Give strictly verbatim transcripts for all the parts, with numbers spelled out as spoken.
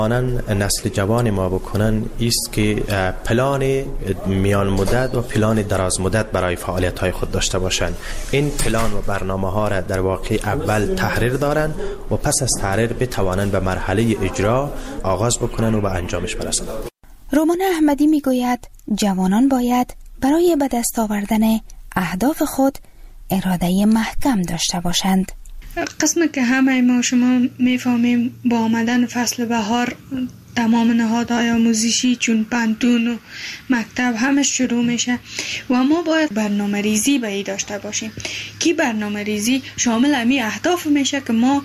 آنان نسل جوان ما بکنن است که پلان میان مدت و پلان دراز مدت برای فعالیت های خود داشته باشند. این پلان و برنامه ها را در واقع اول تحریر دارن و پس از تحریر بتوانن به مرحله اجرا آغاز بکنن و به انجامش برسند. رومان احمدی میگوید جوانان باید برای به دست آوردن اهداف خود اراده محکم داشته باشند. قسمی که همه ما شما میفهمیم با آمدن فصل بهار تمام نهادهای آموزشی چون پانتون و مکتب همه شروع میشه و ما باید برنامه ریزی به ای داشته باشیم که برنامه ریزی شامل امی اهداف میشه که ما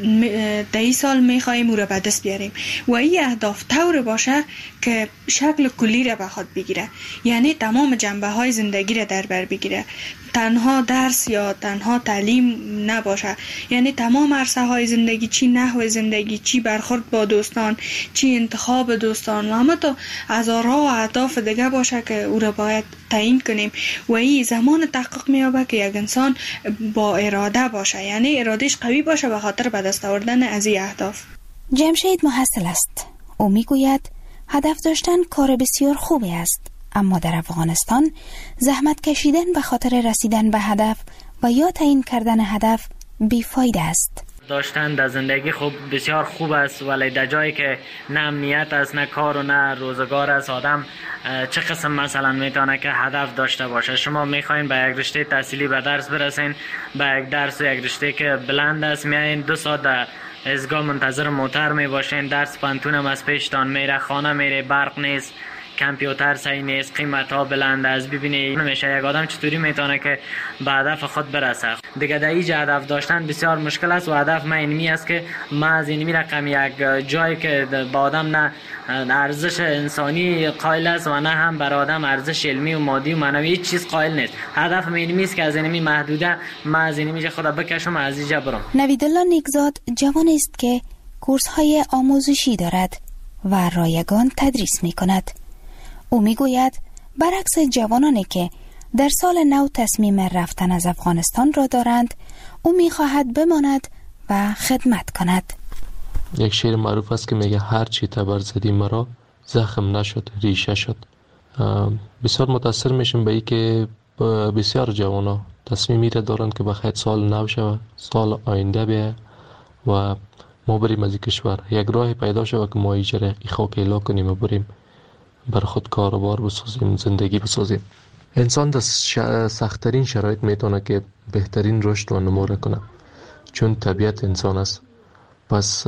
در این سال میخواییم او را به دست بیاریم و این اهداف طور باشه که شکل کلی را به خود بگیره، یعنی تمام جنبه های زندگی را در بر بگیره، تنها درس یا تنها تعلیم نباشه، یعنی تمام عرصه های زندگی، چی نحو زندگی، چی برخورد با دوستان، چی انتخاب دوستان و همه تا هزارها و اهداف دیگه باشه که او را باید تعیین کنیم و این زمان تحقق میابه که یک انسان با اراده باشه، یعنی ارادهش قوی باشه به خاطر به دست آوردن از این اهداف. جمشید محصل است. او میگوید هدف داشتن کار بسیار خوبی است، اما در افغانستان زحمت کشیدن به خاطر رسیدن به هدف و یا تعیین کردن هدف بیفایده است. داشتن در زندگی خوب بسیار خوب است، ولی در جایی که نه امنیت است، نه کار و نه روزگار است، آدم چه قسم مثلا میتونه که هدف داشته باشه؟ شما میخواین به یک رشته تحصیلی به درس برسین، به یک درس و یک رشته که بلند است میایین، دو ساعت در ایستگاه منتظر موتر میباشین، درس پانتون هم از پیشتان میره، خانه میره، برق نیست، کامپیوتر صحیح نیست، قیمت ها بلند است. ببینید نمیشه یک آدم چطوری میتونه که به هدف خود برسه. دیگه در اینجا هدف داشتن بسیار مشکل است و هدف من اینمی است که ما از اینمی رقم یک جایی که با آدم نه ارزش انسانی قائل است و نه هم بر آدم ارزش علمی و مادی و معنوی هیچ چیز قائل نیست. هدف من اینمی است که از اینمی محدوده ما از اینمی خود بکشم از اینجا برم. نویدالله نیکزاد جوان است که کورس های آموزشی دارد و رایگان تدریس می کند. او میگوید برعکس جوانانی که در سال نو تصمیم رفتن از افغانستان را دارند، او میخواهد بماند و خدمت کند. یک شعر معروف است که میگه هر چی تبر زدی مرا زخم نشد ریشه شد. بسیار متاثر میشم به این که بسیار جوانا تصمیمی را دارند که بخیر سال نو شود، سال آینده بیاید و ما بریم از کشور، یک راه پیدا شود که ما ایجره ای خاک اعلا کنیم و بریم بر خود کاروبار بسازیم، زندگی بسازیم. انسان در سخت‌ترین شرایط میتونه که بهترین رشد و نمو کنه، چون طبیعت انسان است. پس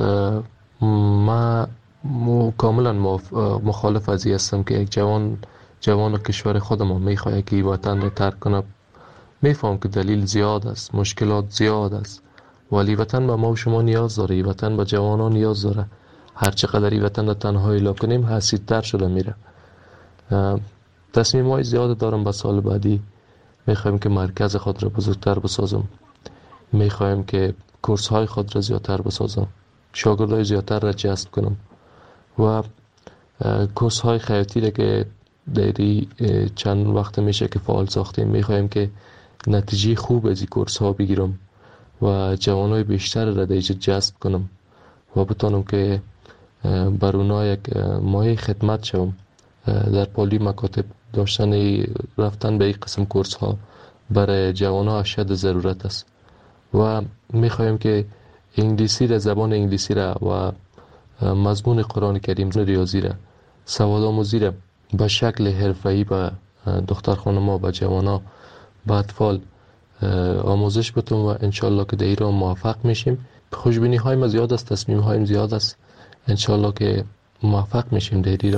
ما کاملا مخالف از این هستم که یک جوان جوان کشور خودمان میخواد که وطن را ترک کنه. میفهم که دلیل زیاد است، مشکلات زیاد است، ولی وطن به ما و شما نیاز داره، وطن به جوانان نیاز داره. هر چقدر این وطن را تنهایی لا کنیم حسیدتر شده میره. تصمیم های زیاد دارم به سال بعدی. میخوایم که مرکز خود را بزرگتر بسازم، میخوایم که کورس های خود را زیادتر بسازم، شاگردای زیادتر را جذب کنم و کورس های خیاطی را که دیری چند وقت میشه که فعال ساختیم، میخوایم که نتیجه خوب از این کورس ها بگیرم و جوانای بیشتر را دیجا جذب کنم و بتانم که بر اونا یک مایه خدمت شوم. در پالی مکاتب داشتن رفتن به این قسم کورس ها برای جوان ها اشد ضرورت است و میخوایم که انگلیسی را، زبان انگلیسی را و مضمون قرآن کریم، ریاضی را، سواد آموزی را به شکل حرفه‌ای به دختر خانم‌ها، به جوان ها، به اطفال آموزش بتون و انشالله که در این را موفق میشیم. خوشبینی های ما زیاد است، تصمیم هایم زیاد است، انشالله که موفق میشیم در این را.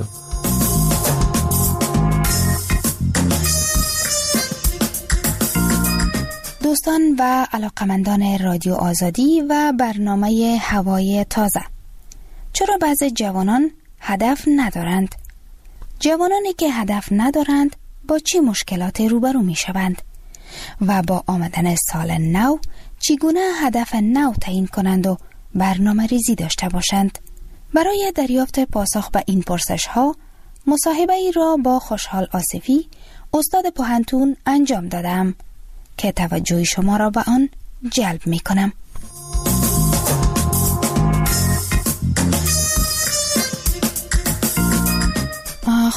دوستان و علاقمندان رادیو آزادی و برنامه هوای تازه، چرا بعضی جوانان هدف ندارند؟ جوانانی که هدف ندارند با چه مشکلاتی روبرو می شوند؟ و با آمدن سال نو چگونه هدف نو تعیین کنند و برنامه ریزی داشته باشند؟ برای دریافت پاسخ به این پرسش ها مصاحبه ای را با خوشحال آصفی، استاد پوهنتون انجام دادم که توجه شما را به آن جلب می کنم.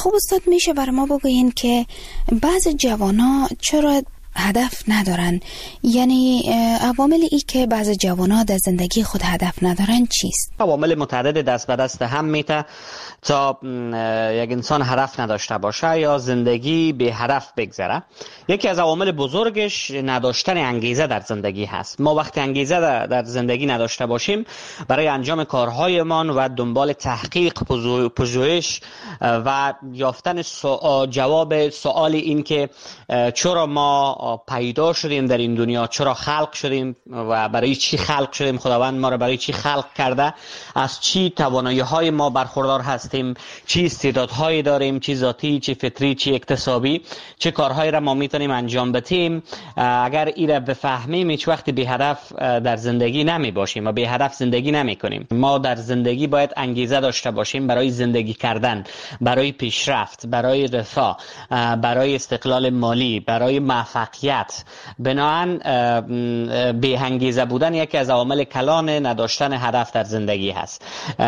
خب استاد میشه بر ما بگوین که بعض جوانا چرا هدف ندارن؟ یعنی عوامل ای که بعض جوانا در زندگی خود هدف ندارن چیست؟ عوامل متعدد دست به دست هم میته تا یک انسان هدف نداشته باشه یا زندگی به هدف بگذره. یکی از عوامل بزرگش نداشتن انگیزه در زندگی هست. ما وقتی انگیزه در زندگی نداشته باشیم برای انجام کارهایمان و دنبال تحقیق، پژوهش و یافتن جواب سوال این که چرا ما پیدا شدیم در این دنیا، چرا خلق شدیم و برای چی خلق شدیم، خداوند ما را برای چی خلق کرده، از چی توانایی‌های ما برخوردار هستیم، چی استعدادهایی داریم، چی ذاتی، چی فطری، چی اکتسابی، چه کارهایی را ما میتونیم انجام بدیم. اگر این را بفهمیم هیچ وقت به هدف در زندگی نمی باشیم و به هدف زندگی نمی کنیم. ما در زندگی باید انگیزه داشته باشیم برای زندگی کردن، برای پیشرفت، برای رفاه، برای استقلال مالی، برای موفقیت. بنابراین به انگیزه بودن یکی از عوامل کلان نداشتن هدف در زندگی هست.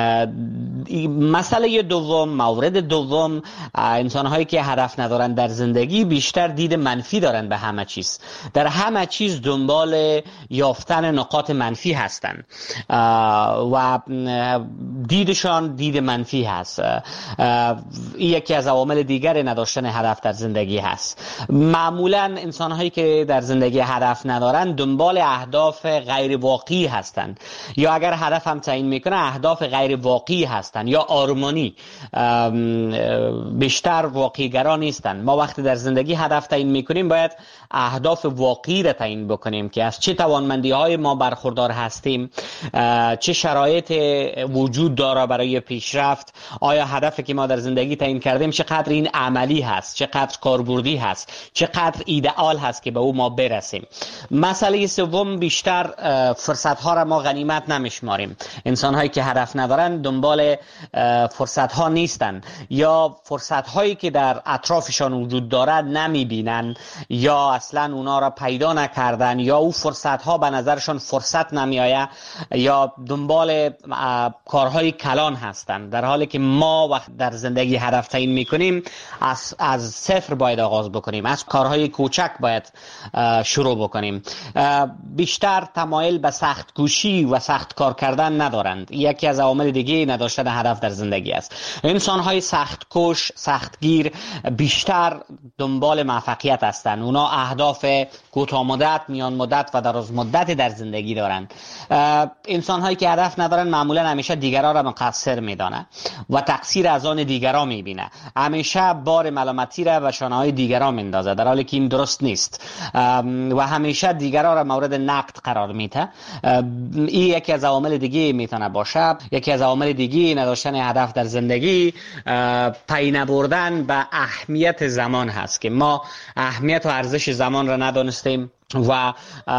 مسئله دوم، مورد دوم، انسان هایی که هدف ندارن در زندگی بیشتر دید منفی دارن به همه چیز. در همه چیز دنبال یافتن نقاط منفی هستن و دیدشان دید منفی هست. این یکی از عوامل دیگر نداشتن هدف در زندگی هست. معمولا انسان هایی که در زندگی هدف ندارن دنبال اهداف غیر واقعی هستند، یا اگر هدف هم تعیین میکنه اهداف غیر واقعی هستند یا آرمانی، بیشتر واقعی گرا نیستند. ما وقتی در زندگی هدف تعیین میکنیم باید اهداف واقعی را تعیین بکنیم که از چه توانمندی های ما برخوردار هستیم، چه شرایط وجود داره برای پیشرفت، آیا هدفی که ما در زندگی تعیین کردیم چقدر این عملی هست، چقدر کاربردی هست، چقدر ایدئال هست که به او ما برسیم. مسئله سوم، بیشتر فرصت ها را ما غنیمت نمیشماریم. انسان هایی که هدف ندارن دنبال فرصت ها نیستن یا فرصت هایی که در اطرافشان وجود دارد نمیبینن یا اصلا اونا را پیدا نکردن یا او فرصت ها به نظرشان فرصت نمیآید یا دنبال کارهای کلان هستن، در حالی که ما وقت در زندگی هدف تعیین میکنیم از از صفر باید آغاز بکنیم، از کارهای کوچک باید شروع بکنیم. بیشتر تمایل به سخت کوشی و سخت کار کردن ندارند. یکی از عوامل دیگه نداشتن هدف در زندگی است. انسان های سخت کوش، سخت گیر بیشتر دنبال موفقیت هستند. اونا اهداف کوتاه مدت، میان مدت و دراز مدت در زندگی دارند. انسان هایی که هدف ندارن معمولا همیشه دیگران را مقصر میدانه و تقصیر از آن دیگران میبینه. همیشه بار ملامتی را به شانه های دیگران میندازه، در حالی که این درست نیست و همیشه دیگران را مورد نقد قرار میده. این یکی از عوامل دیگه میتونه باشه. یکی از عوامل دیگه نداشتن هدف در زندگی پی نبردن به اهمیت زمان هست که ما اهمیت و ارزش زمان را ندانستیم و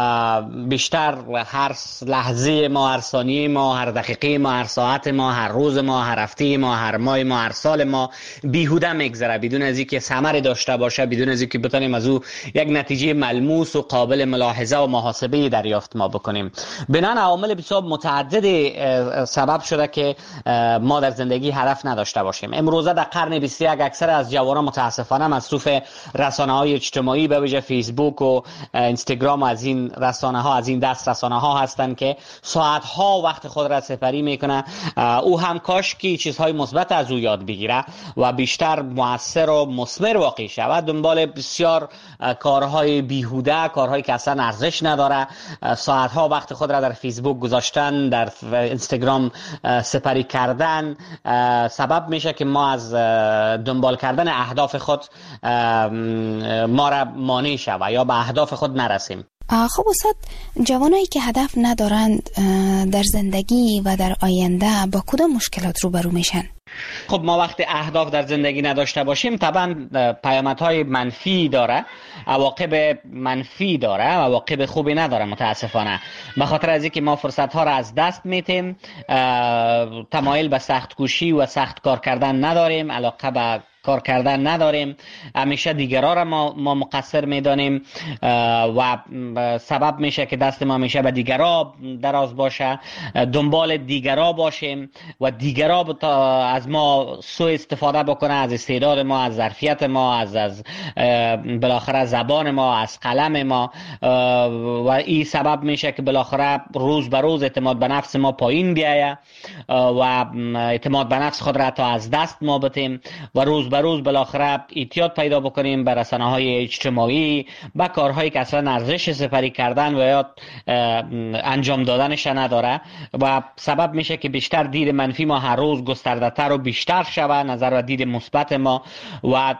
بیشتر هر لحظه ما، هر ثانیه ما، هر دقیقه ما، هر ساعت ما، هر روز ما، هر هفته ما، هر ماه ما، هر سال ما بیهوده میگذره بدون از اینکه ثمری داشته باشه، بدون از اینکه بتونیم از او یک نتیجه ملموس و قابل ملاحظه و محاسبه دریافت ما بکنیم. بنابراین عوامل بسیار متعدد سبب شده که ما در زندگی هدف نداشته باشیم. امروزه در قرن بیست و یک اکثر از جوانان متاسفانه مصروف رسانه‌های اجتماعی به ویژه فیسبوک و اینستاگرام از این رسانه ها، از این دست رسانه ها هستند که ساعت ها وقت خود را سپری میکنه. او هم کاش که چیزهای مثبت از او یاد بگیره و بیشتر موثر و مثمر واقع شود. دنبال بسیار کارهای بیهوده، کارهایی که اصلا ارزش نداره، ساعت ها وقت خود را در فیسبوک گذاشتن، در اینستاگرام سپری کردن سبب میشه که ما از دنبال کردن اهداف خود ما را مانع شود یا به اهداف خود نرسیم. خب استاد، جوانایی که هدف ندارند در زندگی و در آینده با کدام مشکلات روبرو میشن؟ خب ما وقتی اهداف در زندگی نداشته باشیم طبعا پیامدهای منفی داره، عواقب منفی داره، عواقب خوبی نداره متاسفانه. به خاطر از اینکه ما فرصت ها را از دست میتیم، تمایل به سخت کوشی و سخت کار کردن نداریم، علاقه به کار کردن نداریم، همیشه دیگرها را ما, ما مقصر میدانیم و سبب میشه که دست ما همیشه به دیگرها دراز باشه، دنبال دیگرها باشیم و دیگرها از ما سوء استفاده بکنه، از استعداد ما، از ظرفیت ما، از از بالاخره زبان ما، از قلم ما، و این سبب میشه که بالاخره روز به روز اعتماد به نفس ما پایین بیایه و اعتماد به نفس خود را تا از دست ما بتیم و روز به روز بالاخره اعتیاد پیدا بکنیم به رسانه‌های اجتماعی، به کارهایی که اصلا ارزش سپری کردن و یا انجام دادنش نداره و سبب میشه که بیشتر دید منفی ما هر روز گسترده‌تر و بیشتر شوه، نظر و دید مثبت ما و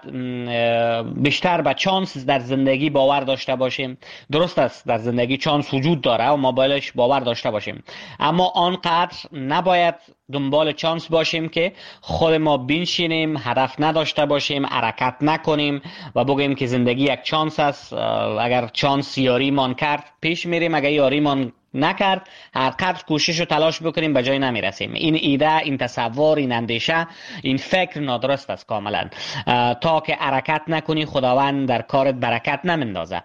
بیشتر به چانس در زندگی باور داشته باشیم. درست است در زندگی چانس وجود داره و ما بایدش باور داشته باشیم، اما آنقدر نباید دنبال چانس باشیم که خود ما بنشینیم، هدف نداشته باشیم، حرکت نکنیم و بگیم که زندگی یک چانس است، اگر چانس یاریمان کرد پیش میریم، اگر یاریمان نکرد هر قدر کوشش و تلاش بکنیم به جای نمیرسیم. این ایده، این تصور، این اندیشه، این فکر نادرست است کاملا. تا که حرکت نکنی خداوند در کارت برکت نمیندازه.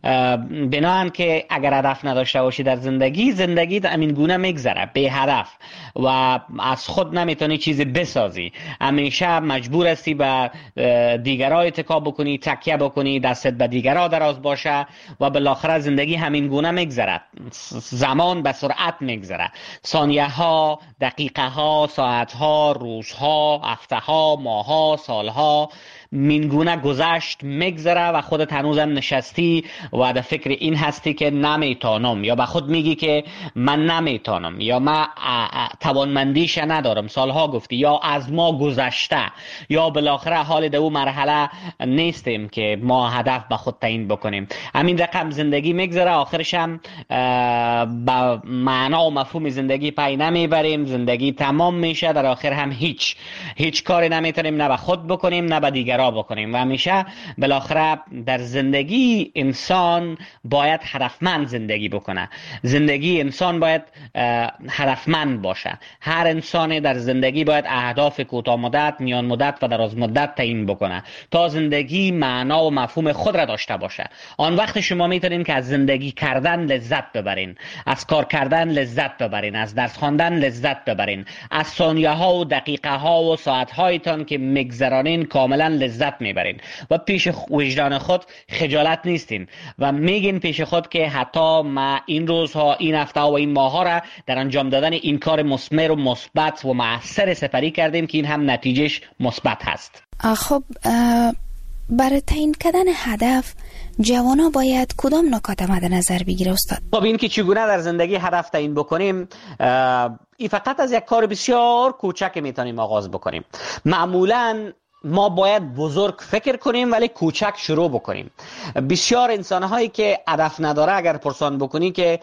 بناهن که اگر هدف نداشته باشی در زندگی، زندگی همین گونه میگذره بی هدف و از خود نمیتونی چیزی بسازی، همیشه مجبور هستی به دیگرها اتکا بکنی، تکیه بکنی، دستت به دیگرها دراز باشه و بالاخره زندگی همین گونه میگذره. زمان به سرعت میگذره، ثانیه ها، دقیقه ها، ساعت ها، روزها، هفته ها، ماه ها، سال ها مینگونه گذشت میگذره و خودت هنوزم نشستی و در فکر این هستی که نمیتونم، یا به خود میگی که من نمیتونم، یا من توانمندیش ندارم، سالها گفتی، یا از ما گذشته، یا بالاخره حال در اون مرحله نیستیم که ما هدف به خود تعیین بکنیم. همین رقم زندگی میگذره، آخرش هم با معنا و مفهوم زندگی پی نمیبریم، زندگی تمام میشه، در آخر هم هیچ هیچ کاری نمیتونیم نه به خود بکنیم نه به دیگران بکنیم و همیشه بالاخره در زندگی انسان باید هدفمند زندگی بکنه. زندگی انسان باید هدفمند باشه. هر انسان در زندگی باید اهداف کوتاه مدت، میان مدت و دراز مدت تعیین بکنه تا زندگی معنا و مفهوم خود را داشته باشه. آن وقت شما میتونین که از زندگی کردن لذت ببرین، از کار کردن لذت ببرین، از درس خواندن لذت ببرین، از ثانیه ها و دقیقه ها و ساعت هایتان که میگذرانین کاملا لذت میبرین و پیش وجدان خود خجالت نیستین و میگین پیش خود که حتی ما این روزها، این هفته و این ماه ها را در انجام دادن این کار مثمر و مثبت و مؤثر سپری کردیم که این هم نتیجهش مثبت هست. خب برای تعیین کردن هدف جوانا باید کدام نکات مد نظر بگیره استاد؟ خب این که چگونه در زندگی هدف تعیین بکنیم، این فقط از یک کار بسیار کوچک میتونیم آغاز بکنیم. معمولاً ما باید بزرگ فکر کنیم ولی کوچک شروع بکنیم. بسیار انسان‌هایی که هدف نداره اگر پرسان بکنی که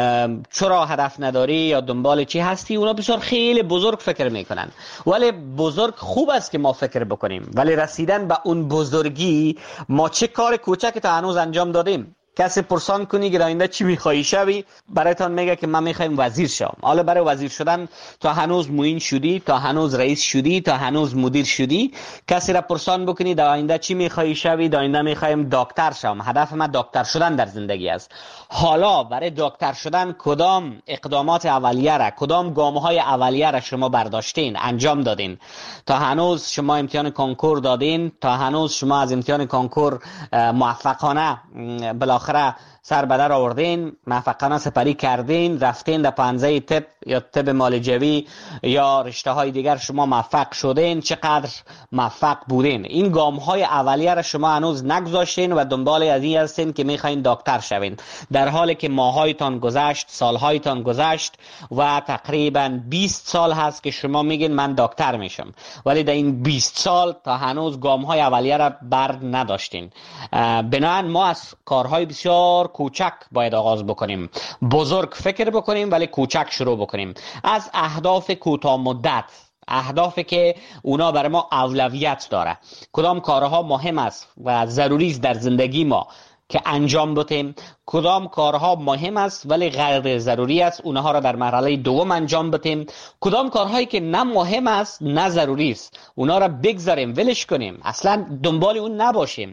چرا هدف نداری یا دنبال چی هستی، اونا بسیار خیلی بزرگ فکر میکنن. ولی بزرگ خوب است که ما فکر بکنیم، ولی رسیدن به اون بزرگی ما چه کار کوچکی تا هنوز انجام دادیم. کسی پرسان کنی که آینده چی میخوایی شوی، برایتان میگه که من میخوایم وزیر شم. حالا برای وزیر شدن تا هنوز معین شدی، تا هنوز رئیس شدی، تا هنوز مدیر شدی. کسی را پرسان بکنی در آینده چی میخوایی شوی، در آینده میخوایم دکتر شم، هدف من دکتر شدن در زندگی است. حالا برای دکتر شدن کدام اقدامات اولیه را، کدام گام‌های اولیه را شما برداشتین، انجام دادین؟ تا هنوز شما امتحان کنکور دادین، تا هنوز شما از امتحان کنکور موفقانه بالاخره سر به در آوردین، موفقانه سپری کردین، رفتین در پنزه طب یا طب معالجوی یا رشته های دیگر شما موفق شدین، چقدر موفق بودین. این گام های اولیه را شما هنوز نگذاشتین و دنبال از این هستین که میخواین دکتر شوین، در حالی که ماهایتان گذشت، سالهایتان گذشت و تقریبا بیست سال هست که شما میگین من دکتر میشم، ولی در این بیست سال تا هنوز گام های اولیه را بر نداشتین. بنابراین ما از کارهای بسیار کوچک باید آغاز بکنیم، بزرگ فکر بکنیم ولی کوچک شروع بکنیم. از اهداف کوتاه مدت، اهدافی که اونا برای ما اولویت داره، کدام کارها مهم است و ضروری است در زندگی ما که انجام بدیم، کدام کارها مهم است ولی غیر ضروری است اونها را در مرحله دوم انجام بدیم، کدام کارهایی که نه مهم است نه ضروری است اونها را بگذاریم ولش کنیم، اصلا دنبال اون نباشیم.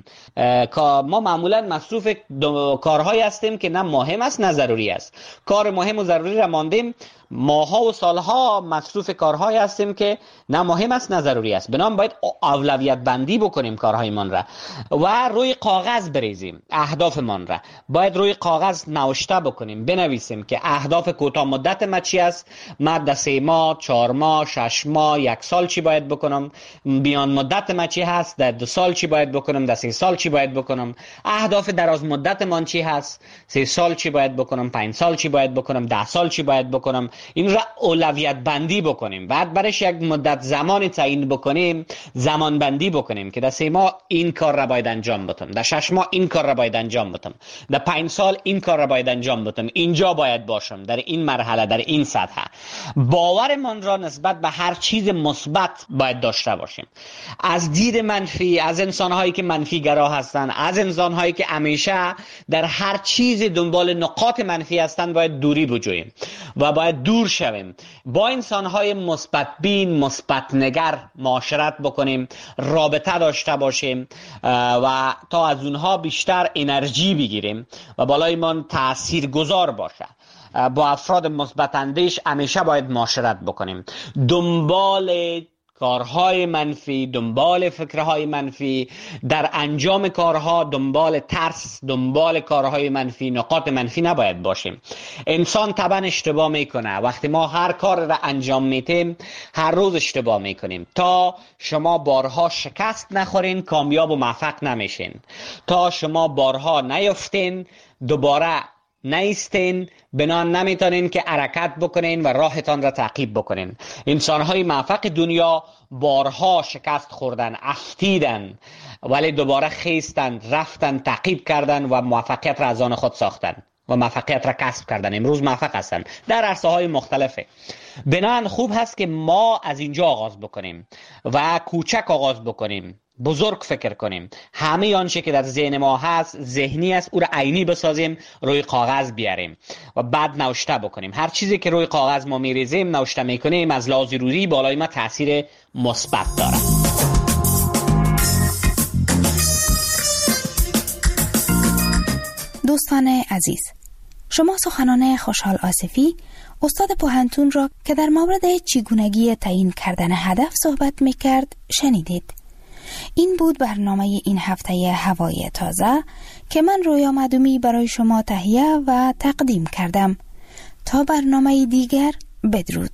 ما معمولا مصروف کارهایی هستیم که نه مهم است نه ضروری است. کار مهم و ضروری را ماندیم، ماها و سالها مصروف کارهایی هستیم که نه مهم است نه ضروری است. بنابراین باید اولویت بندی بکنیم کارهایمان را و روی کاغذ بریزیم. اهدافمان را باید روی کاغذ نوشته بکنیم، بنویسیم که اهداف کوتاه مدت ما چی است، ما در سه ماه، چهار ماه، شش ماه، یک سال چی باید بکنم، میان مدت ما چی هست، در دو سال چی باید بکنم، در سه سال چی باید بکنم، اهداف دراز مدت من چی هست، سه سال چی باید بکنم، پنج سال چی باید بکنم، ده سال چی باید بکنم. این را اولویت بندی بکنیم، بعد برش یک مدت زمان تعیین بکنیم، زمان بندی بکنیم که در سه ماه این کار را باید انجام بدم، در شش ماه این کار را باید انجام بدم، در پنج سال این کار را باید انجام بدم، اینجا باید باشم، در این مرحله، در این سطح. باورمان را نسبت به هر چیز مثبت باید داشته باشیم. از دید منفی، از انسان‌هایی که منفی گرا هستند، از انسان‌هایی که همیشه در هر چیز دنبال نقاط منفی هستند باید دوری بجوییم و باید دور شویم. با انسان‌های مثبت بین، مثبت نگر معاشرت بکنیم، رابطه داشته باشیم و تا از اونها بیشتر انرژی بگیریم و بالای من تاثیرگذار باشه. با افراد مثبت اندیش همیشه باید معاشرت بکنیم. دنبال کارهای منفی، دنبال فکرهای منفی، در انجام کارها دنبال ترس، دنبال کارهای منفی، نقاط منفی نباید باشیم. انسان طبعا اشتباه میکنه. وقتی ما هر کار را انجام میتیم هر روز اشتباه میکنیم. تا شما بارها شکست نخورین کامیاب و موفق نمیشین. تا شما بارها نیفتین دوباره نیستین، بنان نمیتونین که حرکت بکنین و راهتان را تعقیب بکنین. انسانهای موفق دنیا بارها شکست خوردن، افتیدن، ولی دوباره خیستن، رفتن، تعقیب کردن و موفقیت را از آن خود ساختن و موفقیت را کسب کردن. امروز موفق هستن در عرصه‌های مختلفه. بنان خوب هست که ما از اینجا آغاز بکنیم و کوچک آغاز بکنیم، بزرگ فکر کنیم. همه آنچه که در ذهن ما هست ذهنی است، او را عینی بسازیم، روی کاغذ بیاریم و بعد نوشته بکنیم. هر چیزی که روی کاغذ ما میریزیم، نوشته میکنیم، از لحاظ روحی بالای ما تاثیر مثبت داره. دوستان عزیز، شما سخنان خوشحال آصفی، استاد پوهنتون را که در مورد چگونگی تعیین کردن هدف صحبت میکرد شنیدید. این بود برنامه این هفته هوای تازه که من رویا مدومی برای شما تهیه و تقدیم کردم. تا برنامه دیگر، بدرود.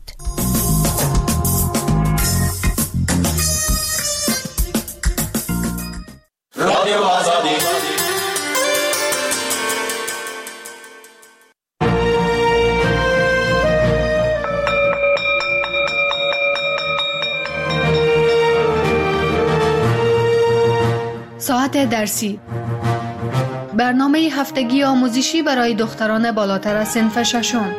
رادیو آزادی. ساعت درسی، برنامه هفتگی آموزشی برای دختران بالاتر از صنف ششم.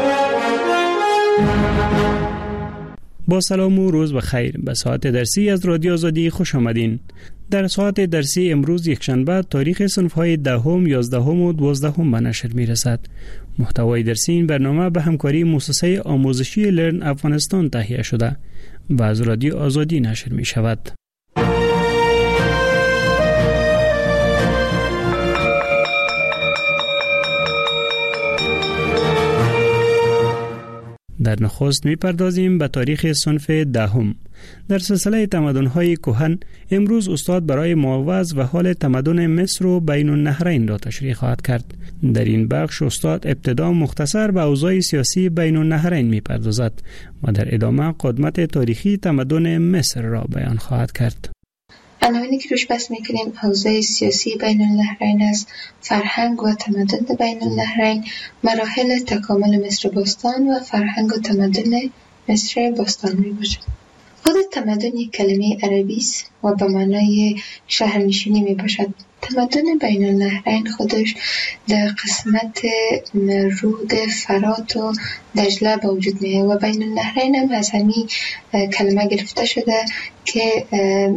با سلام و روز بخیر. به ساعت درسی از رادیو آزادی خوش آمدین. در ساعت درسی امروز یکشنبه تاریخ صنف‌های دهم، یازدهم و دوازدهم به نشر می‌رسد. محتوای درسی این برنامه به همکاری مؤسسه آموزشی لرن افغانستان تهیه شده و از رادیو آزادی نشر می‌شود. در نخست می‌پردازیم به تاریخ صنف دهم. در سلسله تمدن‌های کهن امروز استاد برای معوض و حال تمدن مصر و بین النهرین را تشریح خواهد کرد. در این بخش استاد ابتدا مختصر به اوضاع سیاسی بین النهرین می‌پردازد و در ادامه قدمت تاریخی تمدن مصر را بیان خواهد کرد. عناوینی که روش بحث میکنیم حوزه سیاسی بین النهرین است، فرهنگ و تمدن بین النهرین، مراحل تکامل مصر باستان و فرهنگ و تمدن مصر باستان می باشد. خود تمدن یک کلمه عربی است و به معنای شهرنشینی می باشد. تمدن بین النهرین خودش در قسمت رود فرات و دجله به وجود میه و بین النهرین هم از همین کلمه گرفته شده که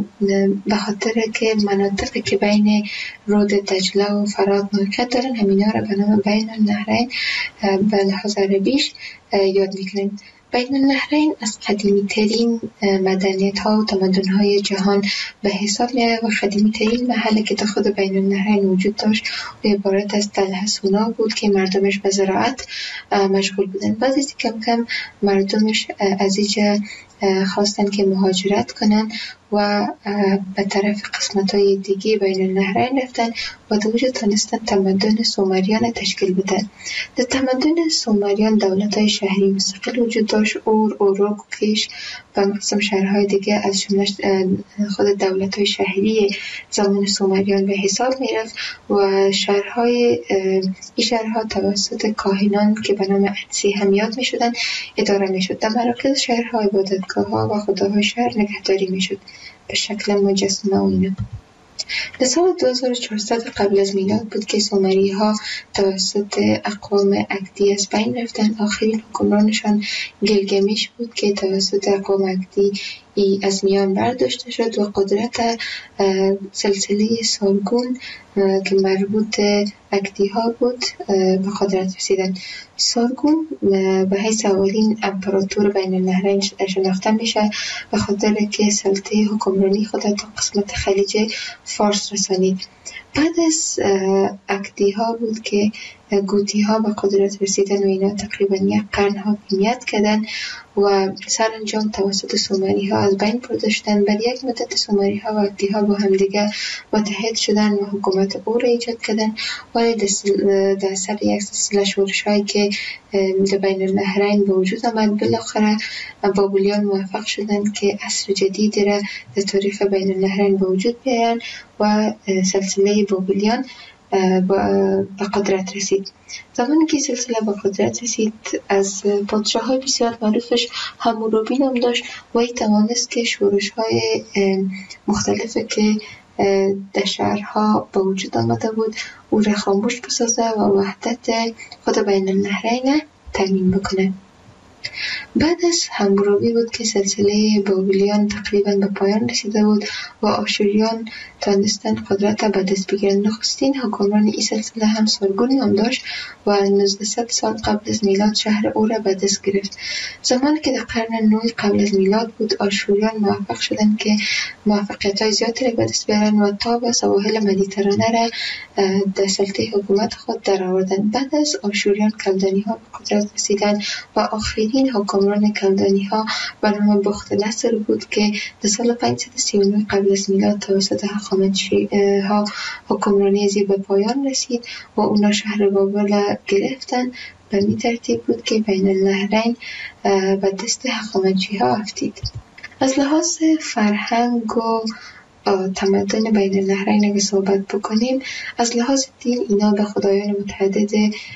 به خاطر که مناطقی که بین رود دجله و فرات موقعیت دارن همینا را به نام بین النهرین به لحاظ عربیش یاد میکنیم. بین النهرین از قدیمی ترین مدنیت ها و تمدن های جهان به حساب می آید و قدیمی ترین محلی که تا خود بین النهرین وجود داشت و عبارت از تل حسونا بود که مردمش به زراعت مشغول بودن. بعد از کم کم مردمش از اینجا خواستن که مهاجرت کنن و به طرف قسمت های دیگه بین النهرین رفتن و در وجود تانستن تمدن سومریان تشکیل بدن. در تمدن سومریان دولت های شهری مستقل وجود داشت، اور، اوروک و کیش و قسم شهرهای دیگه از جمله خود دولت های شهری زمان سومریان به حساب می رفت و شهرهای این شهرها توسط کاهنان که به نام اتسی هم یاد می شدن اداره می شد. در مراکز شهرها عبادتگاه ها و خداهای شهر نگهداری می شد به شکل مجسمه و اینا. در سال دو هزار و چهارصد قبل از میلاد بود که سومری ها توسط اقوام اکدی از بین رفتن. آخرین حکمرانشان گلگمش بود که توسط اقوام اکدی ای از میان برداشته شد و قدرت سلسله سارگون که مربوط اکدی ها بود به قدرت رسیدن. سارگون به حیث اولین امپراتور بین النهرین شناخته میشه به خاطر که سلطه حکمرانی خود تا قسمت خلیج فارس رسانید. بعد از اکدی ها بود که گوتی ها به قدرت رسیدن و اینا تقریبا یک قرن حاکمیت کردن و سرانجام توسط سومری ها از بین برده شدن. بعد یک مدت سومری ها و اکدی ها با هم دیگه متحد شدن و حکومت او را ایجاد کردن، ولی در سر یک سلسله شورش هایی که در بین النهرین به وجود آمد بالاخره بابلیان موفق شدن که عصر جدیدی را در تاریخ بین النهرین به وجود بیارن و سلسله بابلیان به قدرت رسید. زمانی که سلسله به قدرت رسید از پادشاه های بسیار معروفش حمورابی نام داشت و ای توانست که شورش های مختلفه که در شهرها به وجود آمده بود او را خاموش بسازه و وحدت خود بین النهرین تامین بکنه. بعد از حمورابی بود که سلسله بابلیان تقریبا به پایان رسیده بود و آشوریان تانستن قدرت به دست بگیرن. نخستین حکمران این سلسله هم سارگون نام داشت و نوزده سال قبل از میلاد شهر او را به دست گرفت. زمانی که در قرن نه قبل از میلاد بود آشوریان موفق شدند که موفقیت‌های زیادی را به دست بیارن و تا به سواحل مدیترانه را در سلطه حکومت خود درآوردند. بعد از آشوریان کلدانی ها به قدرت رسیدند و آخرین حکمران کلدانی ها به نام بخت نصر بود که در سال پانصد و سی و نه قبل از میلاد توسط هخامنشی ها حکمرانی زی به پایان رسید و اونا شهر بابل گرفتن. به این ترتیب بود که بین النهرین به دست هخامنشی ها افتید. از لحاظ فرهنگ و تمدن بین النهرین اگه صحبت بکنیم، از لحاظ دین اینا به خدایان متعدد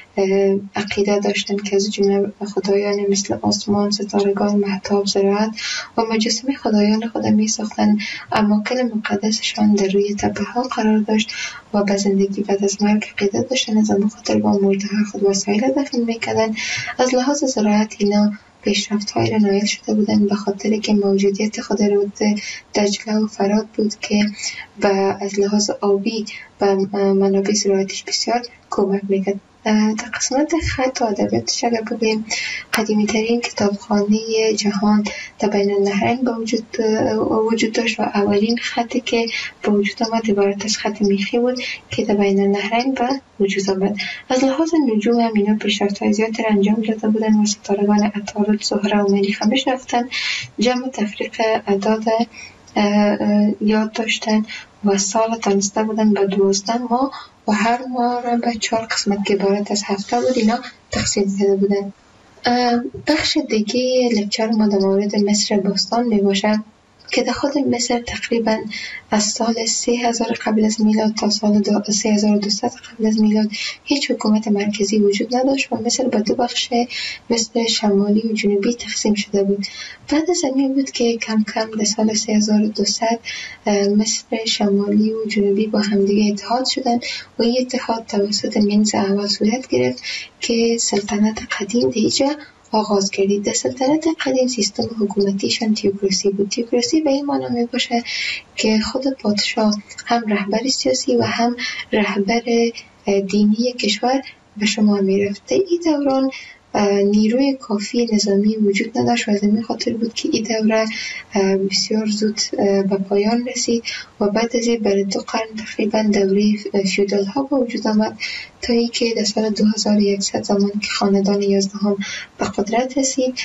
عقیده داشتن که از جمله خدایان مثل آسمان، ستارگان، مهتاب، زراعت و مجسمه خدایان خود می ساختن. اماکن مقدسشان در روی تپه ها قرار داشت و به زندگی بعد از مرگ عقیده داشتن، از آن خاطر با مرده خود وسایل دفن میکردن. از لحاظ زراعت اینا پیشرفت های را نایل شده بودند به خاطر که موجودیت خود رود دجله و فرات بود که به از لحاظ آبی و منابع زراعتیش بسیار کمک میکرد. در قسمت خط و ادبیاتش اگر بگیم، قدیمی ترین کتابخانه جهان در بین النهرین به وجود وجود داشت و اولین خطی که به وجود آمد عبارت از خط میخی بود که در بین النهرین به وجود آمد. از لحاظ نجوم هم اینا پیشرفت‌های زیادی را انجام داده بودند و ستارگان عطارد، زهره و مریخ هم میشناختند. جمع تفریق اعداد یاد داشتن و سال تانسته بودن به دوازده ماه و هر ماه را به چهار قسمت که عبارت از هفته بود اینا تقسیم کرده بودن. بخش دیگه لکچر ما در مورد مصر باستان می باشه. که در خود مصر تقریبا از سال سه هزار قبل از میلاد تا سال سه هزار و دویست قبل از میلاد هیچ حکومت مرکزی وجود نداشت و مصر به دو بخش مثل شمالی و جنوبی تقسیم شده بود. بعد از این بود که کم کم در سال سه هزار و دویست مصر شمالی و جنوبی با همدیگه اتحاد شدند و این اتحاد توسط منز اول صورت گرفت که سلطنت قدیم دیجا آغاز کردید. در سلطنت قدیم سیستم حکومتیشان تیوکراسی بود. تیوکراسی به این معنی می باشه که خود پادشاه هم رهبر سیاسی و هم رهبر دینی کشور به شما می رفت. در این دوران نیروی کافی نظامی وجود نداشت و از این خاطر بود که این دوره بسیار زود به پایان رسید و بعد از این برای دو قرن تقریبا دوره فیودال ها به وجود آمد تا ای که در سال دو هزار و صد زمان که خاندان یازدهم به قدرت رسید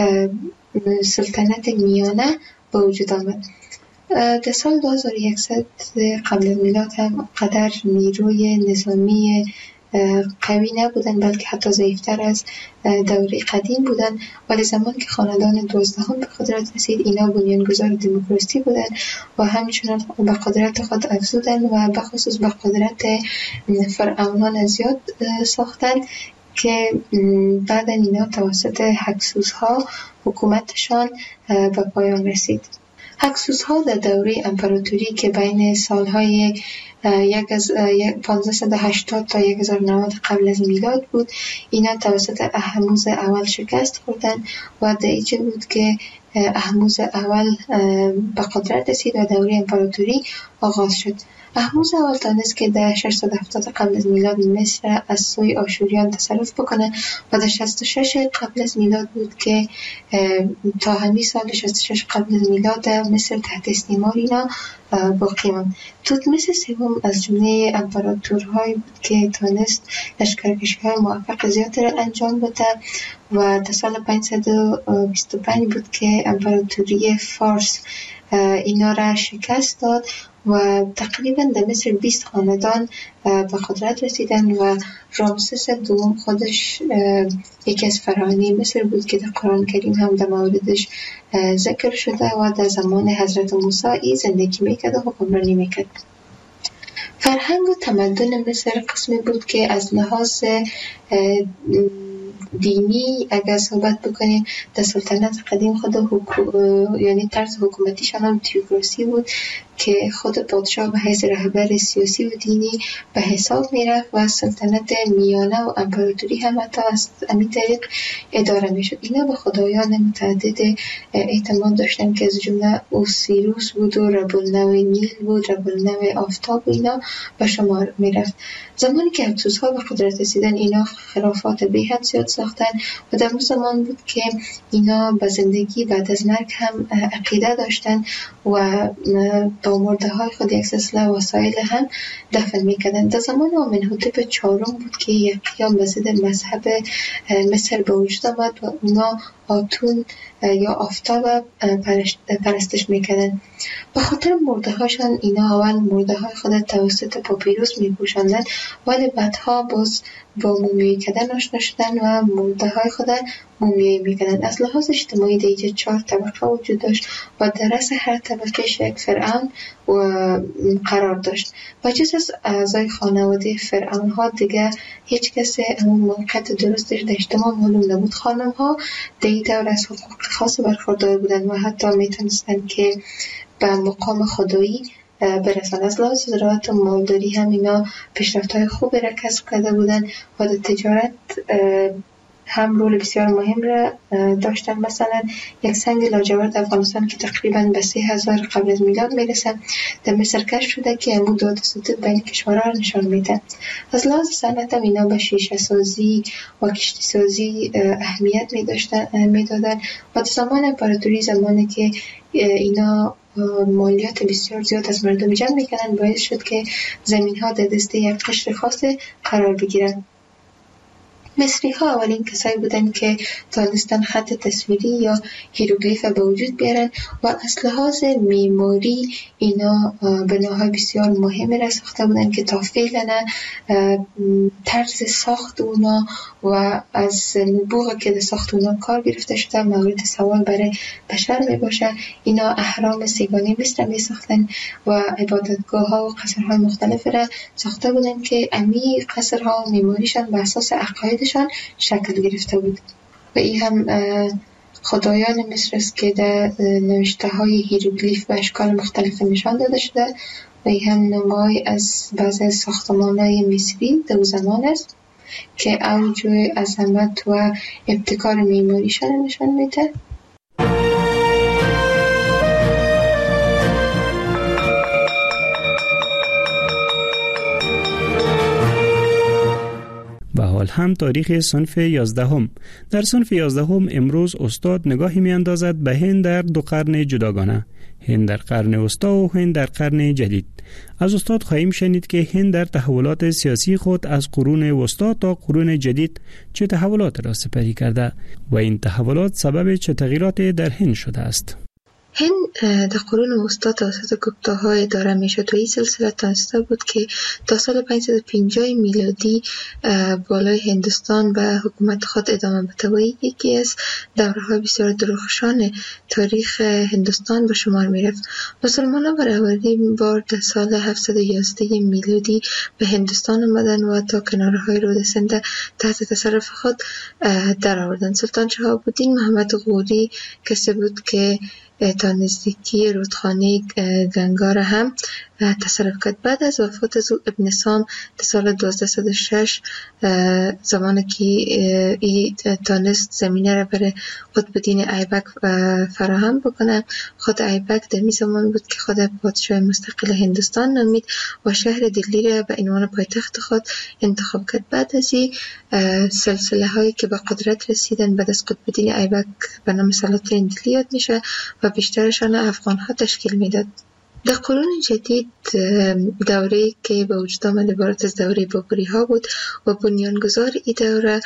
سلطنت میانه به وجود آمد. در سال دو هزار و صد قبل از میلاد هم قدر نیروی نظامی قوی نبودن بلکه حتی ضعیفتر از دوره قدیم بودن، ولی زمان که خاندان دوازدهم به قدرت رسید اینا بنیانگذار دموکراسی بودن و همچنان به قدرت خود افزودن و به خصوص به قدرت فرعونان زیاد ساختن که بعد اینا توسط هکسوس‌ها حکومتشان به پایان رسید. هکسوس‌ها در دوره امپراتوری که بین سالهای یک از پانصد و هشتاد تا هزار و نود قبل از میلاد بود، اینا توسط اهموز اول شکست خوردن و در اینجا بود که اهموز اول به قدرت رسید و دوره امپراتوری آغاز شد. اهموز اول تانست که در ششصد و هفتاد قبل از میلاد مصر از سوی آشوریان تصرف بکنه و در شصت و شش قبل از میلاد بود که تا همین سال شصت و شش قبل از میلاد مصر تحت استعمار اینا باقی ماند. توتمس سوم از جمله امپراتورهایی بود که تانست لشکرکشی‌های موفق زیادی را انجام بده و در سال پانصد و بیست و پنج بود که امپراتوری فارس اینا را شکست داد و تقریبا در مصر بیست خاندان به قدرت رسیدن و رامسس دوم خودش یکی از فراعنه مصر بود که در قرآن کریم هم در موردش ذکر شده و در زمان حضرت موسی زندگی میکرد و حکمرانی میکرد. فرهنگ و تمدن مصر قسمی بود که از لحاظ دینی اگر صحبت بکنیم در سلطنت قدیم خود حکو... یعنی طرز حکومتیشان هم تیوکراسی بود که خود پادشاه به حیث رهبر سیاسی و دینی به حساب میرفت و سلطنت میانه و امپراتوری هم حتی از همین طریق اداره میشد. اینا به خدایان متعدد اعتماد داشتن که از جمله اوسیروس بود و رب النوع نیل بود، رب النوع آفتاب و اینا به شمار میرفت. زمانی که هکسوس‌ها به قدرت رسیدن اینا خرافات بی حد زیاد ساختن و در زمان بود که اینا به زندگی بعد از مرگ هم عقیده داشتن و با مرده های خود یک سلسله وسایل هم دفن میکردن. در زمان آمنحوتپ چهارم بود که یک قیام به ضد مذهب مصر به وجود آمد و اونا آتون یا آفتاب پرستش میکردن. به خاطر مرده هاشان اینا اول مرده های خود توسط پاپیروس میپوشاندن ولی بعدها باز با مومیایی کردن آشنا شدن و مرده های خود مومیایی میکردن. از لحاظ اجتماعی دیگه چهار طبقه وجود داشت و در رأس هر طبقه یک فرعون و قرار داشت و جز از اعضای خانواده فرعون ها دیگه هیچ کسی همون موقعیت درستش در اجتماع معلوم نبود. خانم ها در دور از حقوق خاص برخوردار بودن و حتی میتونستن که به مقام خدایی برسن. از لحاظ زراعت و مالداری هم اینا پیشرفت‌های خوبی را کسب کرده بودن و در تجارت هم رول بسیار مهم را داشتن. مثلا یک سنگ لاجورد افغانستان که تقریبا به سه هزار قبل از میلاد میرسه در مصر کشف شده که امو داد ستود بین کشورها را نشان میده. از لحاظ صنعت هم اینا به شیشه سازی و کشتی سازی اهمیت میداشتن میدادن و در زمان امپراتوری زمانی که اینا مالیات بسیار زیاد از مردم جمع میکنن باعث شد که زمین ها در دست یک قشر خاص قرار بگیرن. مصری ها اولین کسایی بودن که تانستن خط تصویری یا هیروگلیف به وجود بیارن و از لحاظ معماری اینا بناهای بسیار مهمی را ساخته بودن که تا فعلا طرز ساخت اونا و از نبوغ که در ساخت اونا کار گرفته شده مورد سوال برای بشر می باشه. اینا اهرام سیگانی مصر می ساختن و عبادتگاه ها و قصرهای مختلف را ساخته بودن که امی قصرها معماریشان بر اساس عقایدشان شکل گرفته بود و این هم خدایان مصر است که در نوشته های هیروگلیف و اشکال مختلف نشان داده شده و این هم نمای از بعضی ساختمان های مصری در زمان است که اوج عظمت و ابتکار معماریشان نشان میده. و حال هم تاریخ صنف یازدهم. در صنف یازدهم امروز استاد نگاهی می اندازد به هند در دو قرن جداگانه، هند در قرن وسطا و هند در قرن جدید. از استاد خواهیم شنید که هند در تحولات سیاسی خود از قرون وسطا تا قرون جدید چه تحولات را سپری کرده و این تحولات سبب چه تغییرات در هند شده است. هند در قرون وسطا توسط گپتاها اداره میشد و این سلسله تانسته بود که تا سال پانصد و پنجاه میلادی بالای هندوستان و حکومت خود ادامه بده و یکی از دوره‌های بسیار درخشان تاریخ هندوستان به شمار میرفت. مسلمانان برای اولین بار در سال هفتصد و یازده میلادی به هندوستان آمدن و تا کنارهای رود سند تحت تصرف خود درآوردند. سلطان شهاب‌الدین محمد غوری کسی بود که تا نزدیکی رودخانه گنگا را هم تصرف کرد. بعد از وفات از ابن سام در سال دوازده و شش زمانی که ای تانست زمینه را برای قطب‌الدین ایبک فراهم بکنه، خود ایبک در می زمان بود که خود پادشاه مستقل هندوستان نامید و شهر دلی را به عنوان پایتخت خود انتخاب کرد. بعد از این سلسله هایی که به قدرت رسیدن بعد از قطب‌الدین ایبک به نام سلاطین دلی یاد میشه و بیشترشان افغان ها تشکیل میداد. در قرون جدید دوره‌ای که به وجود آمد عبارت از دوره بابری ها بود و بنیانگذار این دوره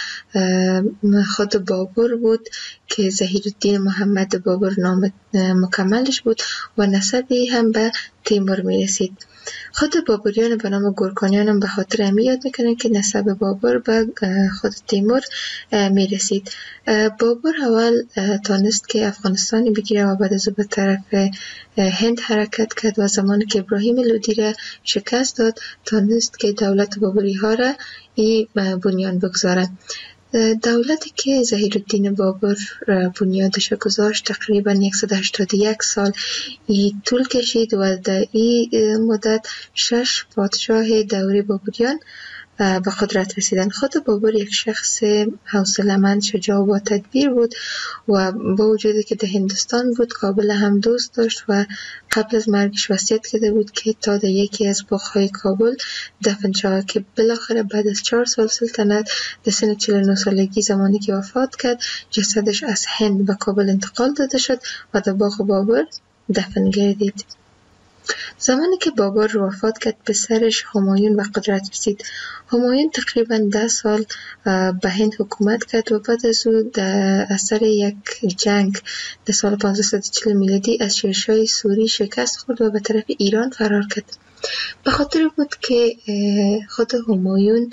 خود بابر بود که ظهیرالدین محمد بابر نام مکملش بود و نسبی هم به تیمور می رسید. خود بابریان به نام گورکانیان هم به خاطر امی یاد میکنن که نسب بابر به خود تیمور می رسید. بابر اول تانست که افغانستان بگیره و بعد از او به طرف هند حرکت کرد و زمانی که ابراهیم لودی را شکست داد تانست که دولت بابری ها را ای بنیان بگذاره. دولتی که ظهیرالدین بابر بنیادش گذاشت تقریبا صد و هشتاد و یک سال ای طول کشید و در این مدت شش پادشاه دوره بابریان به قدرت رسیدن. خود بابر یک شخص حوصله‌مند، شجاع و با تدبیر بود و با وجودی که در هندوستان بود کابل هم دوست داشت و قبل از مرگش وصیت کرده بود که تا در یکی از باغ‌های کابل دفن شود که بالاخره بعد از چهار سال سلطنت در سن چهل و نه سالگی زمانی که وفات کرد جسدش از هند به کابل انتقال داده شد و در باغ بابر دفن گردید. زمانی که بابر وفات کرد پسرش همایون به قدرت رسید. همایون تقریبا ده سال به هند حکومت کرد و بعد از او در اثر یک جنگ در سال پانصد و چهل میلادی از شیرشاه سوری شکست خورد و به طرف ایران فرار کرد. به خاطر بود که خود همایون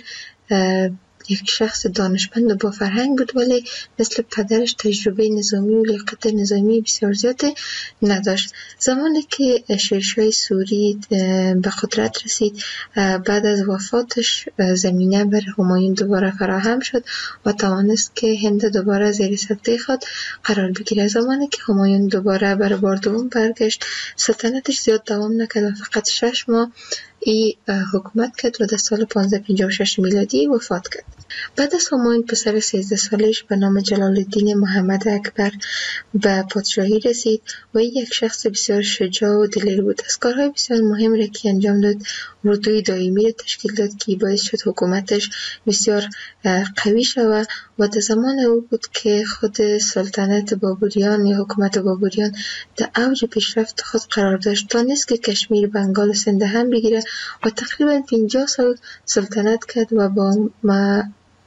یک شخص دانشمند و با فرهنگ بود ولی مثل پدرش تجربه نظامی و لیاقت نظامی بسیار زیاد نداشت. زمانی که شیرشاه سوری به قدرت رسید بعد از وفاتش زمینه بر همایون دوباره فراهم شد و توانست که هند دوباره زیر سلطه خود قرار بگیره. زمانی که همایون دوباره بر بار دوم برگشت سلطنتش زیاد دوام نکرد و فقط شش ماه ای حکومت کرد و در سال پانصد و پنجاه و شش میلادی وفات کرد. بعد از همایون پسر سیزده سالش به نام جلال الدین محمد اکبر به پادشاهی رسید و این یک شخص بسیار شجاع و دلیر بود. از کارهای بسیار مهم را که انجام داد اردوی دائمی را تشکیل داد که باعث شد حکومتش بسیار قوی شود و در زمان او بود که خود سلطنت بابریان یا حکومت بابریان در اوج پیشرفت خود قرار داشت. تانست که کشمیر، بنگال و سند هم بگیره و تقریبا پنجاه سال سلطنت کرد و با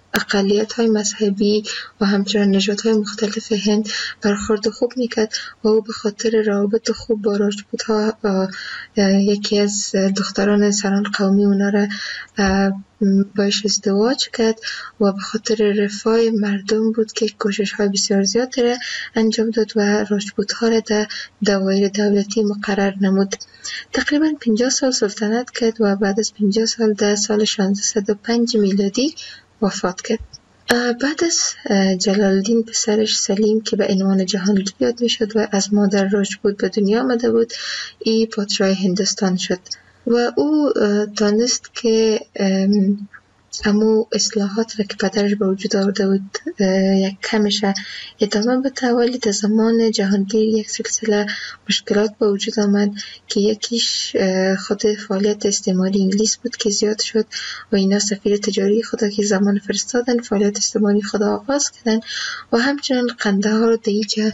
اقلیت های مذهبی و همچنان نژادهای مختلف هند برخورد خوب میکرد و او به خاطر روابط خوب با راجپوت ها یکی از دختران سران قومی اونا را باش ازدواج کرد و به خاطر رفاه مردم بود که کوشش های بسیار زیاد را انجام داد و راجپوت ها را در دوایر دولتی مقرر نمود. تقریبا پنجاه سال سلطنت کرد و بعد از پنجاه سال در سال شانزده و پنج میلادی وفات کرد. بعد از جلال الدین پسرش سلیم که به عنوان جهانگیر یاد می شد و از مادر راجپوت به دنیا آمده بود، ای پادشاه هندوستان شد و او دانست که امو اصلاحات را که پدرش به وجود آورده بود یک کمش ادامه بده، ولی در زمان جهانگیر یک سلسله مشکلات به وجود آمد که یکیش خود فعالیت استعماری انگلیس بود که زیاد شد و اینا سفیر تجاری خدا که زمان فرستادن فعالیت استعماری خدا آغاز کردن و همچنان قندهار در اینجا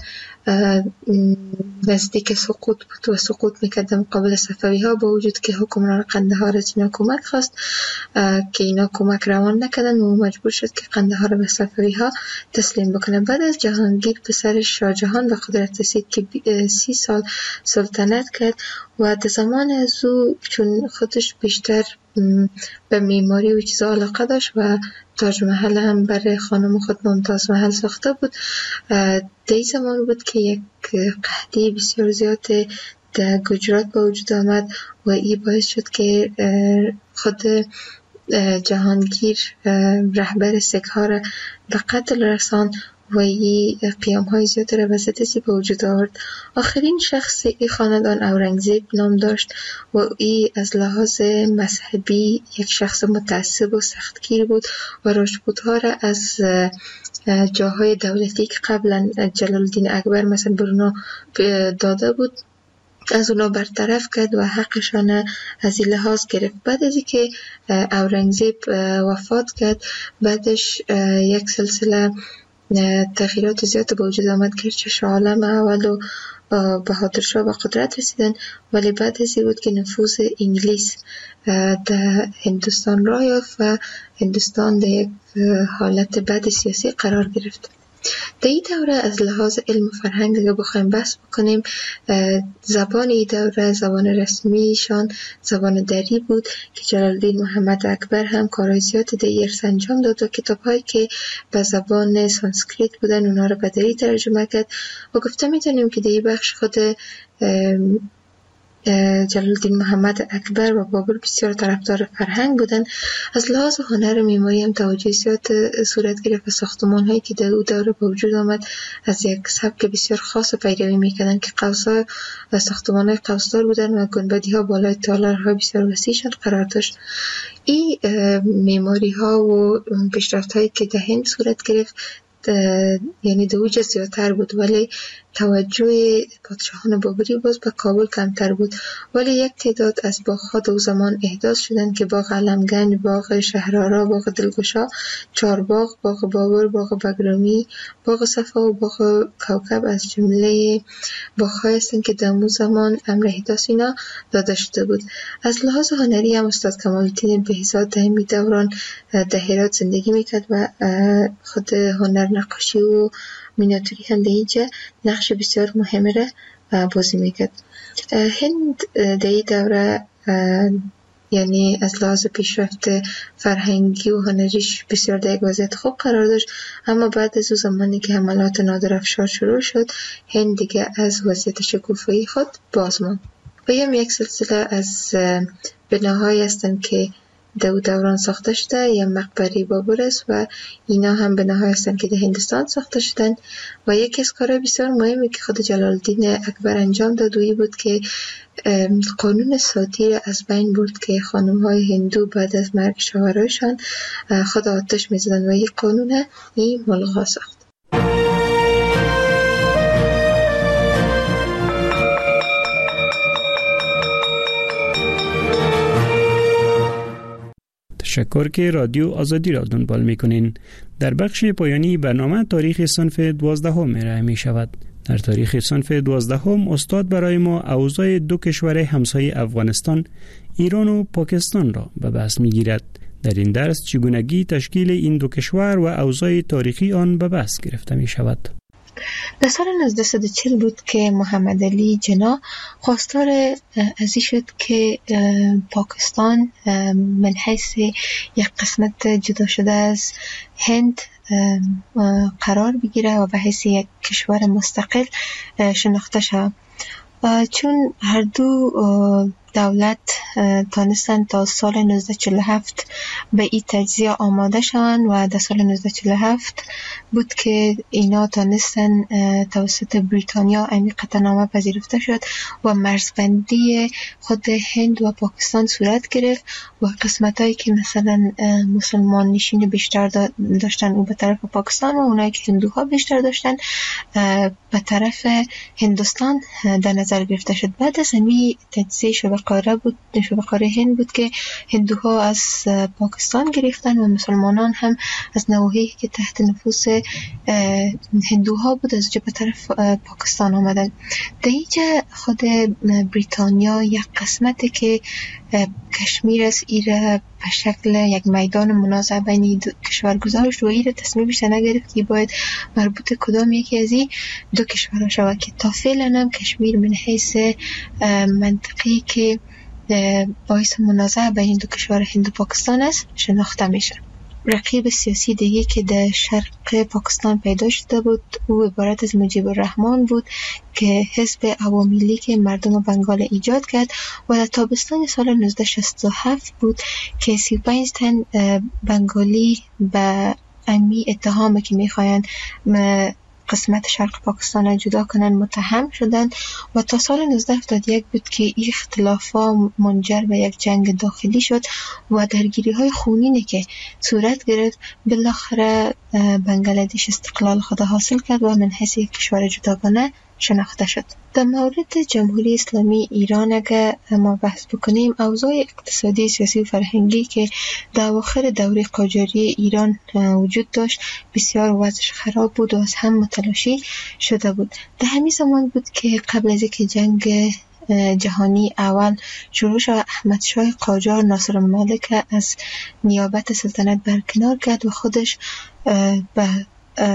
نزدیک سقوط بود و سقوط میکرد مقابل صفوی ها، با وجود که حکمران قندهار از اینا کمک خواست که اینا کمک روان نکردن و مجبور شد که قندهار به صفوی ها تسلیم بکنه. بعد از جهانگیر پسرش شاه جهان به قدرت رسید که سی سال سلطنت کرد و در زمان از او چون خودش بیشتر به معماری و چیزا علاقه داشت و تاج محل هم برای خانم خود ممتاز محل ساخته بود، در زمان بود که یک قحطی بسیار زیاد در گجرات به وجود آمد و این باعث شد که خود جهانگیر رهبر سیک ها را به قتل رسان و ای قیام های زیاد را به ضد به وجود آورد. آخرین شخص ای خاندان اورنگزیب نام داشت و ای از لحاظ مذهبی یک شخص متعصب و سختگیر بود و راجپوت ها را از جاهای دولتی که قبلا جلال الدین اکبر مثلا برنا داده بود از اونا برطرف کرد و حقشان از این لحاظ گرفت. بعد از اینکه اورنگزیب وفات کرد، بعدش یک سلسله تغییرات زیاد به وجود آمد که شاه عالم اول و بهادر شاه به قدرت رسیدن، ولی بعد از این بود که نفوذ انگلیس در هندوستان راه یافت و هندوستان در یک حالت بد سیاسی قرار گرفت. در این دوره از لحاظ علم و فرهنگ اگه بخوایم بحث بکنیم، زبان این دوره زبان رسمیشان زبان دری بود که جلال الدین محمد اکبر هم کارهای زیاد در ارث انجام داد و کتاب‌هایی که به زبان سانسکریت بودن اونا رو به دری ترجمه کرد و گفته میتونیم که در این بخش خود جلال الدین محمد اکبر و بابر بسیار طرفدار فرهنگ بودن. از لحاظ هنر و معماری هم توجه زیاد صورت گرفت و ساختمان هایی که در او دوره به وجود آمد از یک سبک بسیار خاص پیروی میکردن که قوس‌ها و ساختمان های قوسدار بودن و گنبدی ها بالای تالارهای بسیار وسیعشان قرار داشت. این معماری ها و پیشرفت هایی که در هند صورت گرفت یعنی در اوج زیادتر بود، ولی توجه پادشاهان بابری باز به کابل کمتر بود. ولی یک تعداد از باغ‌ها در زمان احداث شدند که باغ علمگنج، باغ شهرآرا، باغ دلگشا، چهار باغ، باغ بابر، باغ بگرامی، باغ صفا و باغ کوکب از جمله باغ‌هایی هستند که در اون زمان امر احداث اینا داده شده بود. از لحاظ هنری هم استاد کمال الدین بهزاد در این دوران در هرات زندگی میکرد و خود هنر نقاشی و مینیاتوری هم در اینجا نقش بسیار مهمه را بازی میکرد. هند در این دوره یعنی از لحاظ پیشرفت فرهنگی و هنریش بسیار در یک وضعیت خوب قرار داشت، اما بعد از اون زمانی که حملات نادرافشار شروع شد، هند دیگه از وضعیت شکوفایی خود باز ماند. و هم یک سلسله از بناهایی هستند که در دوران ساخته شده، یا مقبره بابر است و اینا هم بناهایی هستند که در هندوستان ساخته شدن. و یکی از کارهای بسیار مهمی که خود جلال الدین اکبر انجام داد و بود که قانون ساتی را از بین برد که خانم‌های هندو بعد از مرگ شوهرایشان خود آتش می‌زدند و این قانون این ملغا ساخت. تشکر که رادیو آزادی را دنبال میکنین. در بخش پایانی برنامه تاریخ صنف دوازدهم ارائه می شود. در تاریخ صنف دوازدهم استاد برای ما اوضاع دو کشور همسایه افغانستان، ایران و پاکستان را به بحث می گیرد. در این درس چگونگی تشکیل این دو کشور و اوضاع تاریخی آن به بحث گرفته می شود. در سال نوزده چهل بود که محمد علی جنا خواستار ازی شد که پاکستان من حیث یک قسمت جدا شده از هند قرار بگیره و به حیث یک کشور مستقل شناخته شود، چون هر دو دولت تانستن تا سال نوزده چهل و هفت به این تجزیه آماده شوند و در سال نوزده چهل و هفت بود که اینا تانستن توسط بریتانیا این قطعنامه پذیرفته شد و مرزبندی خود هند و پاکستان صورت گرفت و قسمت هایی که مثلا مسلمان نشین بیشتر داشتن او به طرف پاکستان و اونایی که هندوها بیشتر داشتن به طرف هندوستان در نظر گرفته شد. بعد از همین تجزیه شبه قاره بود شبه قاره هند بود که هندوها از پاکستان گرفتن و مسلمانان هم از نواحی که تحت نفوذ هندوها بود از به طرف پاکستان آمدن. در اینجا خود بریتانیا یک قسمتی که کشمیر از ایره به شکل یک میدان منازعه بین دو کشور گذاشت و ایره تصمیم بیشتر نگرفت که باید مربوط کدام یکی از این دو کشورها شود که تا فعلا هم کشمیر من حیث منطقی که باعث منازعه بین دو کشور هند و پاکستان است شناخته میشه. رقیب سیاسی دیگه که در شرق پاکستان پیدا شده بود او عبارت از مجیب الرحمن بود که حزب عوامی لیگ مردم بنگال ایجاد کرد و در تابستان سال نوزده شصت و هفت بود که سی و پنج تن بنگالی به امی اتهام که میخواین قسمت شرق پاکستان را جدا کنن متهم شدند و تا سال نوزده هفتاد و یک بود که این اختلافا منجر به یک جنگ داخلی شد و درگیری های خونینی که صورت گرفت بالاخره بنگلادش استقلال خود حاصل کرد و من حیث یک کشور جداگانه شناخته شد. در مورد جمهوری اسلامی ایران اگه ما بحث بکنیم، اوضاع اقتصادی، سیاسی و فرهنگی که در اواخر دوره قاجاری ایران وجود داشت بسیار وضعش خراب بود و از هم متلاشی شده بود. در همین زمان بود که قبل از اینکه جنگ جهانی اول شروع شد احمد شاه قاجار ناصر الملک از نیابت سلطنت برکنار کرد و خودش به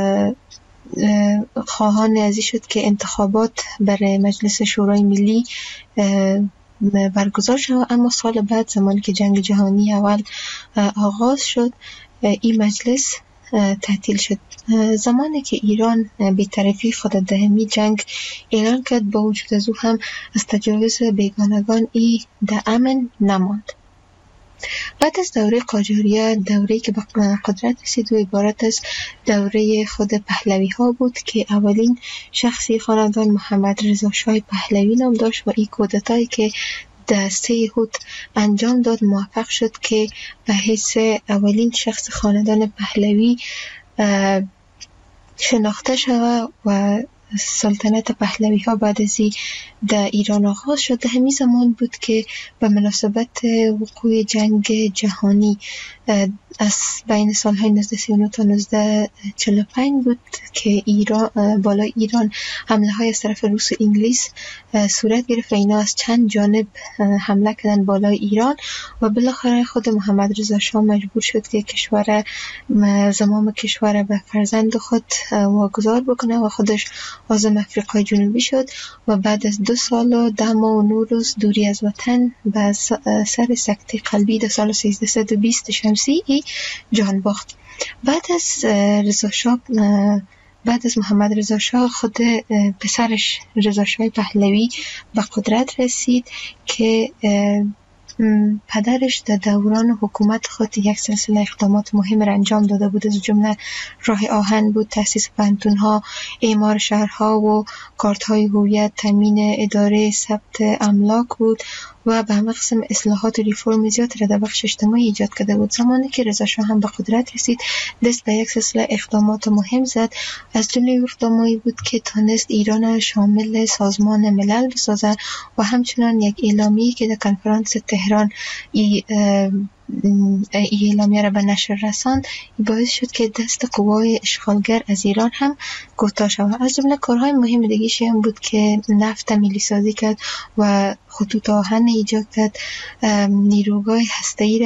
خواهان ازی شد که انتخابات برای مجلس شورای ملی برگزار شد، اما سال بعد زمانی که جنگ جهانی اول آغاز شد این مجلس تعطیل شد. زمانی که ایران بی‌طرفی خود در همین جنگ اعلان کرد با وجود از او هم از تجاوز بیگانگان ای در امن نماند. بعد از دوره قاجاریه، دوره‌ای که به قدرت رسید و عبارت از دوره خود پهلوی ها بود که اولین شخصی خاندان محمد رضا شاه پهلوی نام داشت و این کودتایی که دسته هود انجام داد موفق شد که به حیث اولین شخص خاندان پهلوی شناخته شود و سلطنت پهلوی ها بعد از در ایران آغاز شد. همین زمان بود که به مناسبت وقوع جنگ جهانی از بین سالهای نوزده سی و نه تا نوزده چهل و پنج بود که ایران بالای ایران حمله های از طرف روس و انگلیس صورت گرفت و اینا از چند جانب حمله کردن بالای ایران و بالاخره خود محمد رضا شاه مجبور شد که کشور زمام کشور به فرزند خود واگذار بکنه و خودش عازم افریقای جنوبی شد و بعد از دو سال و ده ماه و نو روز دوری از وطن به سر سکته قلبی در سال سیزده و بیست شمسی جان باخت. بعد از رضا شاه بعد از محمد رضا شاه خود پسرش رضا شاه پهلوی به قدرت رسید که پدرش در دوران حکومت خود یک سلسله اقدامات مهم را انجام داده بود، از جمله راه آهن بود، تأسیس پانتون‌ها، اعمار شهرها و کارت‌های هویت، تامین اداره ثبت املاک بود و به همه قسم اصلاحات و ریفرم زیاد را در بخش اجتماعی ایجاد کرده بود. زمانی که رضا شاه هم به قدرت رسید دست به یک سلسله اقدامات مهم زد، از جمله اقداماتی بود که تانست ایران شامل سازمان ملل بسازد و همچنان یک اعلامیه که در کنفرانس تهران ای ای اعلامیه را به نشر رساند باعث شد که دست قوای اشغالگر از ایران هم کوتاه شود. از جمله کارهای مهم دیگه‌ش هم بود که نفت ملی سازی کرد و خطوط آهن ایجاد کرد، نیروگاه هسته‌ای را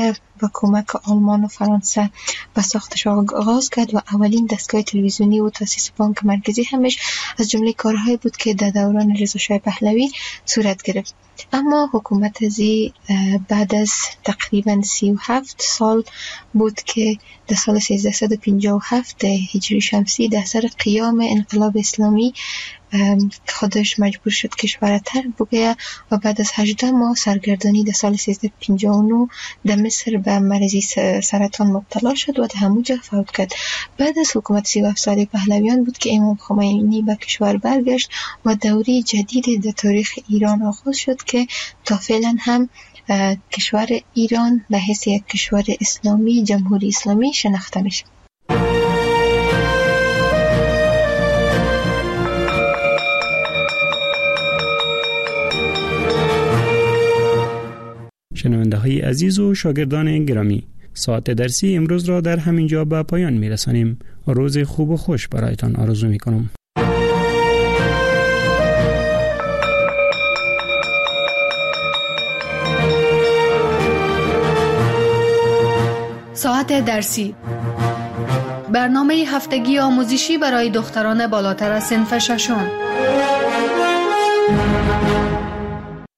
با کمک آلمان و فرانسه به ساختش آغاز کرد و اولین دستگاه تلویزیونی و تاسیس بانک مرکزی همش از جمله کارهای بود که در دوران رضا شاه پهلوی صورت گرفت. اما حکومت زی بعد از تقریبا سی و هفت سال بود که در سال سیزده و پنجاه و هفت هجری شمسی در سر قیام انقلاب اسلامی خودش مجبور شد کشور ترک بگیره و بعد از هجده ماه سرگردانی در سال سیزده و پنجاه و نه در مصر به مرضی سرطان مبتلا شد و در همونجا فوت کرد. بعد از حکومت سی و هفت ساله پهلویان بود که امام خمینی به کشور برگشت و دوری جدید در تاریخ ایران آغاز شد که تا فعلا هم کشور ایران به حیث یک کشور اسلامی جمهوری اسلامی شناخته میشه. شنونده های عزیز و شاگردان گرامی، ساعت درسی امروز را در همین جا به پایان می رسانیم. روز خوب و خوش برایتان آرزو می کنم. ساعت درسی، برنامه هفتگی آموزشی برای دختران بالاتر از صنف ششم.